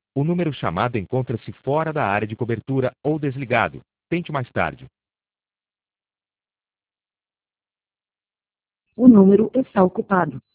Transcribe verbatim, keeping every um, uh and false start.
O número chamado encontra-se fora da área de cobertura ou desligado. Tente mais tarde. O número está ocupado.